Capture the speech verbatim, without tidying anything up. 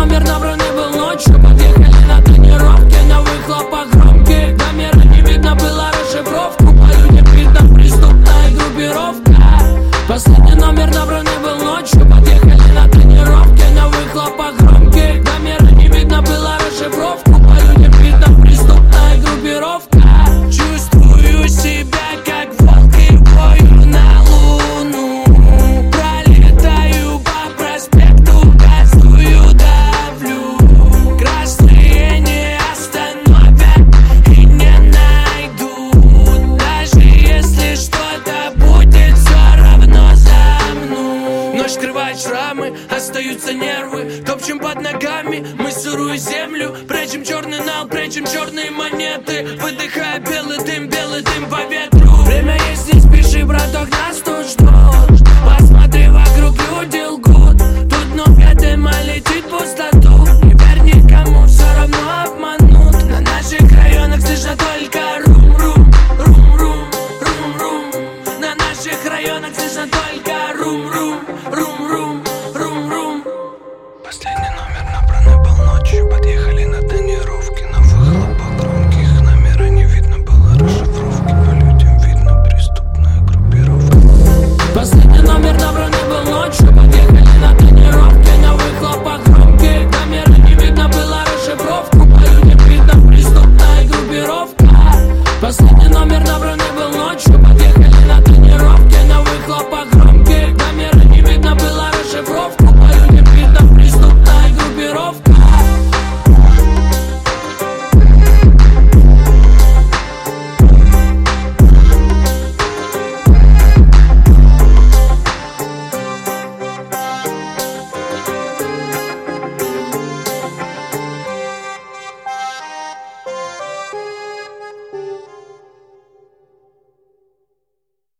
номер набранный был ночью. Подъехали на тренировке, на выхлопах громких. Камеры не видно было расшифровку. По людям видно преступная группировка. Последний номер набранный был ночью. Подъехали на тренировке, на выхлопах громких. Камеры не видно было расшифровку. По людям видно преступная группировка. Чувствую себя как волк и вою на луну. Пролетаю по проспекту, газую, давлю. Красные не остановят и не найдут. Даже если что-то будет, все равно за мной. Ночь скрывает шрамы, остаются нервы. Топчем под ногами мы сырую землю. Прячем черный нал, прячем черные монеты. Выдыхая белый дым, белый дым по ветру.